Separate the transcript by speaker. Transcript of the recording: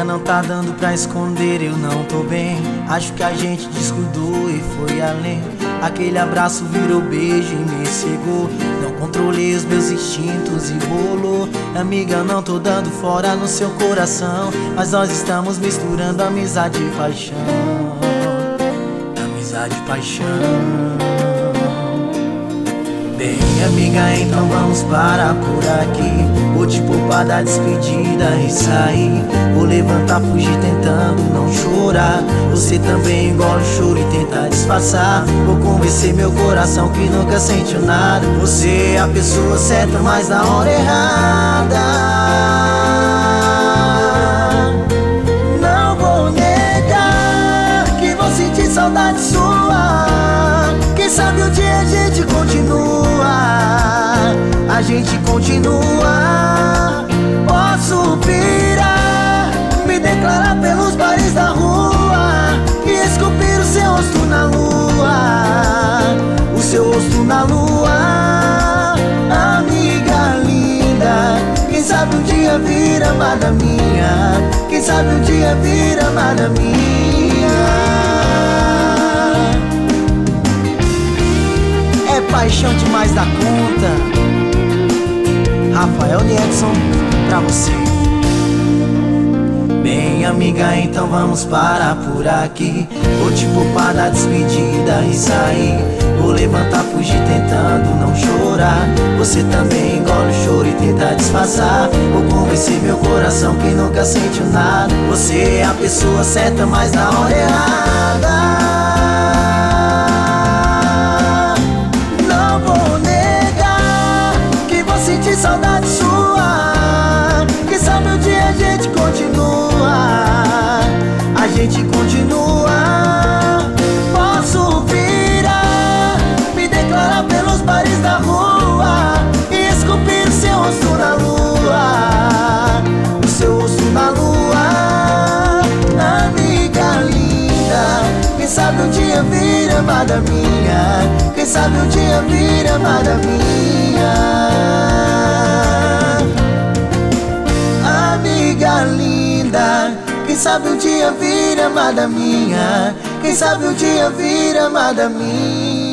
Speaker 1: Amiga, não tá dando pra esconder, eu não tô bem. Acho que a gente descuidou e foi além. Aquele abraço virou beijo e me cegou. Não controlei os meus instintos e bolou. Amiga, não tô dando fora no seu coração, mas nós estamos misturando amizade e paixão. Amizade e paixão. Bem, amiga, então vamos parar por aqui. Vou te poupar da despedida e sair. Vou levantar, fugir tentando não chorar. Você também engole o choro e tenta disfarçar. Vou convencer meu coração que nunca sentiu nada. Você é a pessoa certa, mas na hora errada. Não vou negar que vou sentir saudade sua. Quem sabe um dia a gente continua. A gente continua. Posso pirar, me declarar pelos bares da rua e esculpir o seu rosto na lua. O seu rosto na lua. Amiga linda, quem sabe um dia vir amada minha. Quem sabe um dia vir amada minha. É paixão demais da conta. Rafael Edson, pra você. Bem, amiga, então vamos parar por aqui. Vou te poupar da despedida e sair. Vou levantar, fugir tentando não chorar. Você também engole o choro e tenta disfarçar. Vou convencer meu coração que nunca sentiu nada. Você é a pessoa certa, mas na hora errada. Saudade sua. Quem sabe um dia a gente continua. A gente continua. Posso virar, me declarar pelos bares da rua e esculpir o seu rosto na lua. O seu rosto na lua. Amiga linda, quem sabe um dia vir amada minha. Quem sabe um dia vir amada minha. Amiga linda, quem sabe um dia vir amada minha. Quem sabe um dia vir amada minha.